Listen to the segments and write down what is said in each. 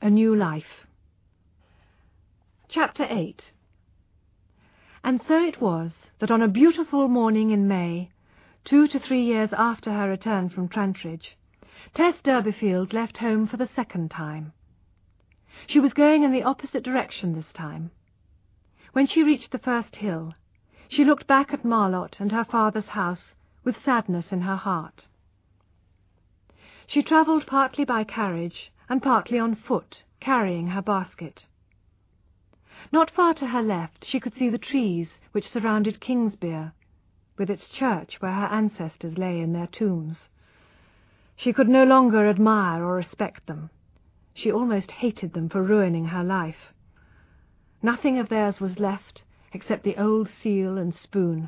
A New Life. Chapter 8. And so it was that on a beautiful morning in May, 2 to 3 years after her return from Trantridge, Tess Durbeyfield left home for the second time. She was going in the opposite direction this time. When she reached the first hill, she looked back at Marlott and her father's house with sadness in her heart. She travelled partly by carriage and partly on foot, carrying her basket. Not far to her left she could see the trees which surrounded Kingsbere, with its church where her ancestors lay in their tombs. She could no longer admire or respect them. She almost hated them for ruining her life. Nothing of theirs was left except the old seal and spoon.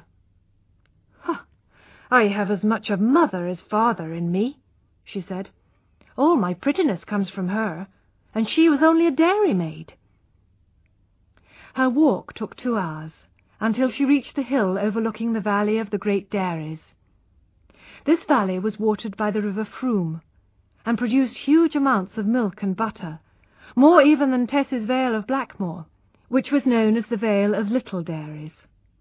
"I have as much of mother as father in me," she said. "All my prettiness comes from her, and she was only a dairymaid." Her walk took 2 hours, until she reached the hill overlooking the valley of the great dairies. This valley was watered by the river Froom, and produced huge amounts of milk and butter, more even than Tess's Vale of Blackmoor, which was known as the Vale of Little Dairies.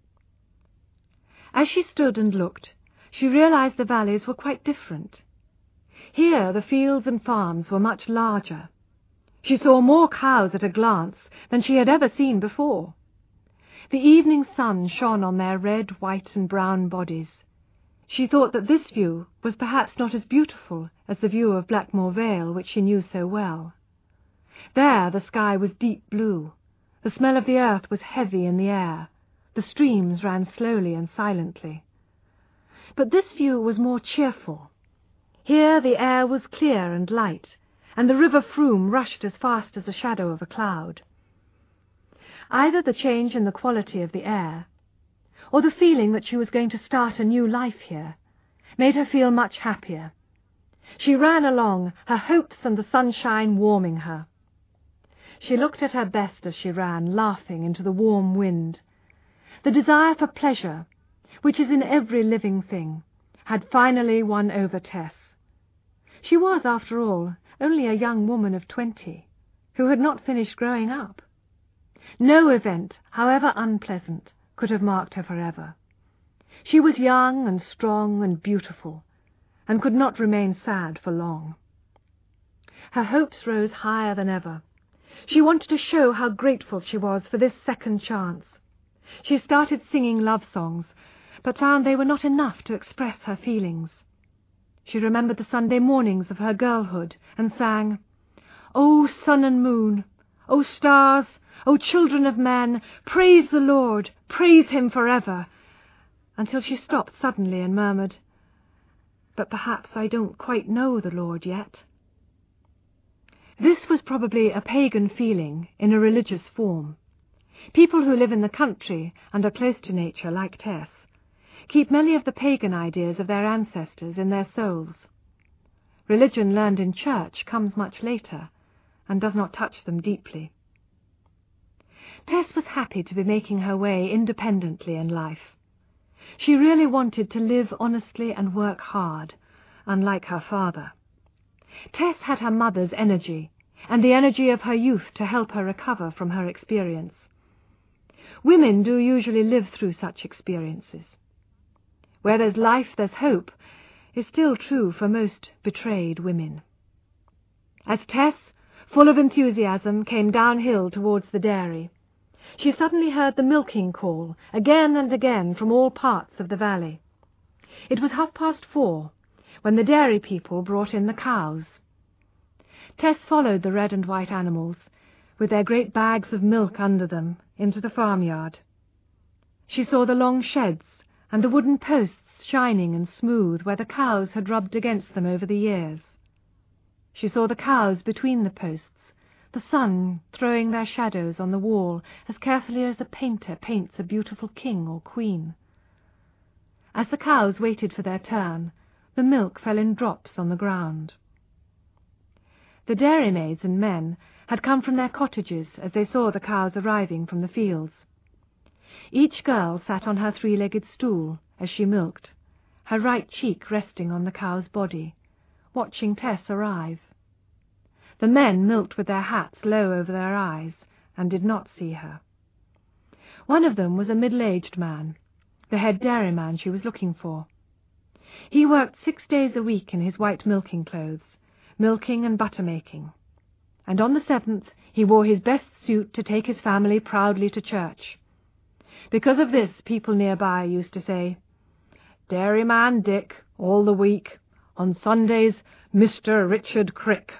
As she stood and looked, she realized the valleys were quite different. Here the fields and farms were much larger. She saw more cows at a glance than she had ever seen before. The evening sun shone on their red, white, and brown bodies. She thought that this view was perhaps not as beautiful as the view of Blackmoor Vale, which she knew so well. There the sky was deep blue, the smell of the earth was heavy in the air, the streams ran slowly and silently. But this view was more cheerful. Here the air was clear and light, and the river Froom rushed as fast as the shadow of a cloud. Either the change in the quality of the air, or the feeling that she was going to start a new life here, made her feel much happier. She ran along, her hopes and the sunshine warming her. She looked at her best as she ran, laughing into the warm wind. The desire for pleasure, which is in every living thing, had finally won over Tess. She was, after all, only a young woman of 20, who had not finished growing up. No event, however unpleasant, could have marked her forever. She was young and strong and beautiful, and could not remain sad for long. Her hopes rose higher than ever. She wanted to show how grateful she was for this second chance. She started singing love songs, but found they were not enough to express her feelings. She remembered the Sunday mornings of her girlhood and sang, "O sun and moon, O stars, O children of men, praise the Lord, praise him forever," until she stopped suddenly and murmured, "But perhaps I don't quite know the Lord yet." This was probably a pagan feeling in a religious form. People who live in the country and are close to nature, like Tess, keep many of the pagan ideas of their ancestors in their souls. Religion learned in church comes much later and does not touch them deeply. Tess was happy to be making her way independently in life. She really wanted to live honestly and work hard, unlike her father. Tess had her mother's energy and the energy of her youth to help her recover from her experience. Women do usually live through such experiences. Where there's life, there's hope, is still true for most betrayed women. As Tess, full of enthusiasm, came downhill towards the dairy, she suddenly heard the milking call again and again from all parts of the valley. It was 4:30 when the dairy people brought in the cows. Tess followed the red and white animals, with their great bags of milk under them, into the farmyard. She saw the long sheds and the wooden posts shining and smooth where the cows had rubbed against them over the years. She saw the cows between the posts, the sun throwing their shadows on the wall as carefully as a painter paints a beautiful king or queen. As the cows waited for their turn, the milk fell in drops on the ground. The dairymaids and men had come from their cottages as they saw the cows arriving from the fields. Each girl sat on her 3-legged stool as she milked, her right cheek resting on the cow's body, watching Tess arrive. The men milked with their hats low over their eyes and did not see her. One of them was a middle-aged man, the head dairyman she was looking for. He worked 6 days a week in his white milking clothes, milking and butter-making, and on the 7th he wore his best suit to take his family proudly to church. Because of this, people nearby used to say, "Dairyman Dick, all the week. On Sundays, Mr. Richard Crick."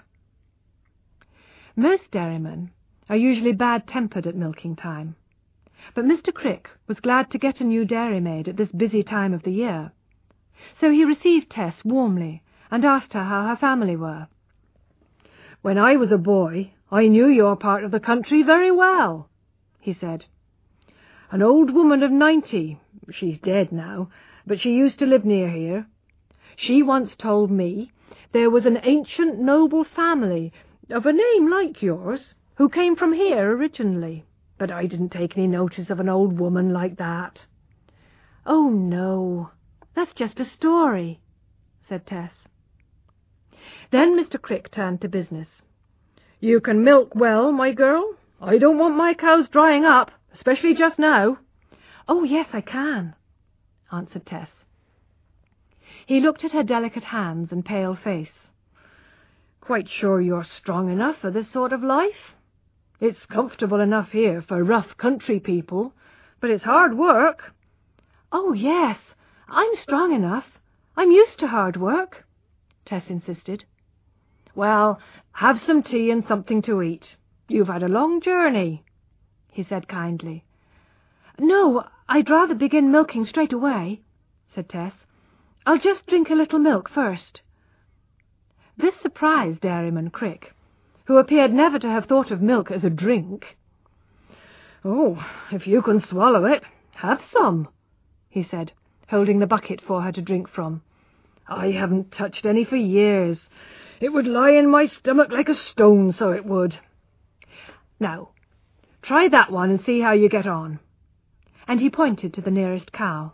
Most dairymen are usually bad-tempered at milking time, but Mr. Crick was glad to get a new dairymaid at this busy time of the year. So he received Tess warmly and asked her how her family were. "When I was a boy, I knew your part of the country very well," he said. "An old woman of 90, she's dead now, but she used to live near here. She once told me there was an ancient noble family of a name like yours who came from here originally, but I didn't take any notice of an old woman like that." "Oh, no, that's just a story," said Tess. Then Mr. Crick turned to business. "You can milk well, my girl. I don't want my cows drying up, especially just now." "Oh, yes, I can," answered Tess. He looked at her delicate hands and pale face. "Quite sure you're strong enough for this sort of life? It's comfortable enough here for rough country people, but it's hard work." "Oh, yes, I'm strong enough. I'm used to hard work," Tess insisted. "Well, have some tea and something to eat. You've had a long journey," he said kindly. "No, I'd rather begin milking straight away," said Tess. "I'll just drink a little milk first." This surprised Dairyman Crick, who appeared never to have thought of milk as a drink. "Oh, if you can swallow it, have some," he said, holding the bucket for her to drink from. "I haven't touched any for years. It would lie in my stomach like a stone, so it would. Now, try that one and see how you get on." And he pointed to the nearest cow.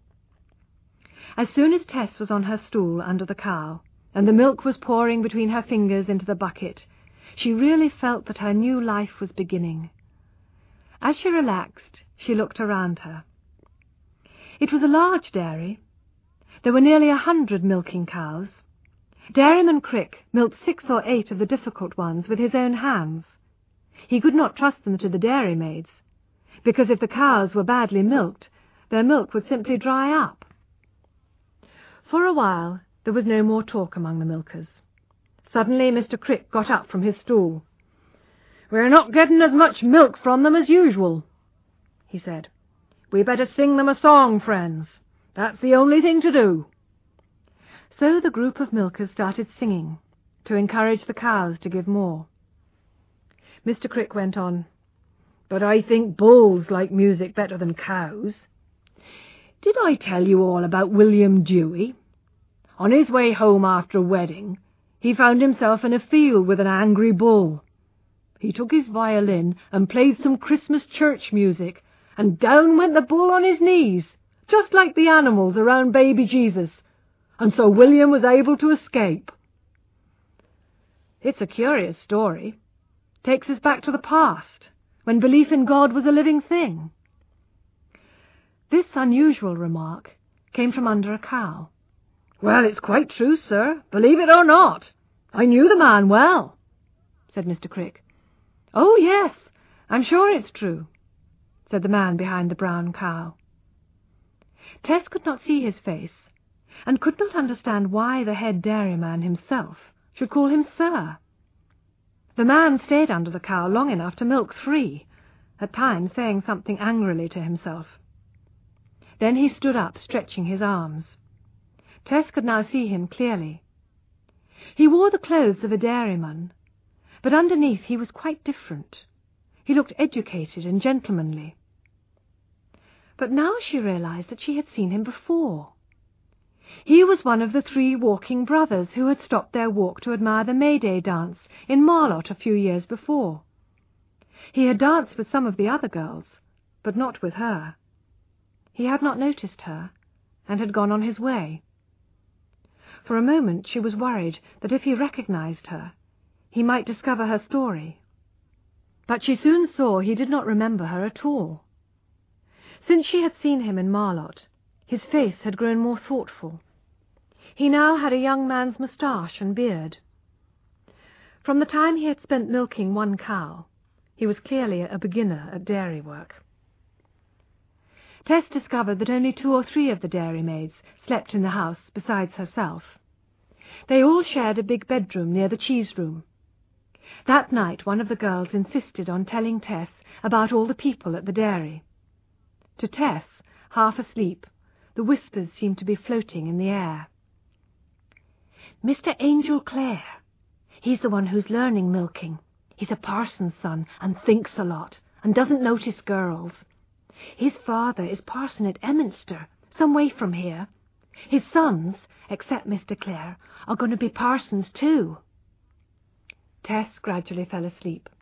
As soon as Tess was on her stool under the cow, and the milk was pouring between her fingers into the bucket, she really felt that her new life was beginning. As she relaxed, she looked around her. It was a large dairy. There were nearly 100 milking cows. Dairyman Crick milked 6 or 8 of the difficult ones with his own hands. He could not trust them to the dairymaids, because if the cows were badly milked, their milk would simply dry up. For a while there was no more talk among the milkers. Suddenly Mr. Crick got up from his stool. "We're not getting as much milk from them as usual," he said. "We better sing them a song, friends. That's the only thing to do." So the group of milkers started singing, to encourage the cows to give more. Mr. Crick went on, "But I think bulls like music better than cows. Did I tell you all about William Dewey? On his way home after a wedding, he found himself in a field with an angry bull. He took his violin and played some Christmas church music, and down went the bull on his knees, just like the animals around baby Jesus, and so William was able to escape." It's a curious story. Takes us back to the past, when belief in God was a living thing. This unusual remark came from under a cow. "Well, it's quite true, sir, believe it or not. I knew the man well," said Mr. Crick. "Oh, yes, I'm sure it's true," said the man behind the brown cow. Tess could not see his face, and could not understand why the head dairyman himself should call him sir. The man stayed under the cow long enough to milk 3, at times saying something angrily to himself. Then he stood up, stretching his arms. Tess could now see him clearly. He wore the clothes of a dairyman, but underneath he was quite different. He looked educated and gentlemanly. But now she realized that she had seen him before. He was one of the 3 walking brothers who had stopped their walk to admire the May Day dance in Marlott a few years before. He had danced with some of the other girls, but not with her. He had not noticed her, and had gone on his way. For a moment she was worried that if he recognized her, he might discover her story. But she soon saw he did not remember her at all. Since she had seen him in Marlott, his face had grown more thoughtful. He now had a young man's moustache and beard. From the time he had spent milking one cow, he was clearly a beginner at dairy work. Tess discovered that only 2 or 3 of the dairymaids slept in the house besides herself. They all shared a big bedroom near the cheese room. That night one of the girls insisted on telling Tess about all the people at the dairy. To Tess, half asleep, the whispers seemed to be floating in the air. "Mr. Angel Clare. He's the one who's learning milking. He's a parson's son and thinks a lot and doesn't notice girls. His father is parson at Emminster, some way from here. His sons, except Mr. Clare, are going to be parsons too." Tess gradually fell asleep.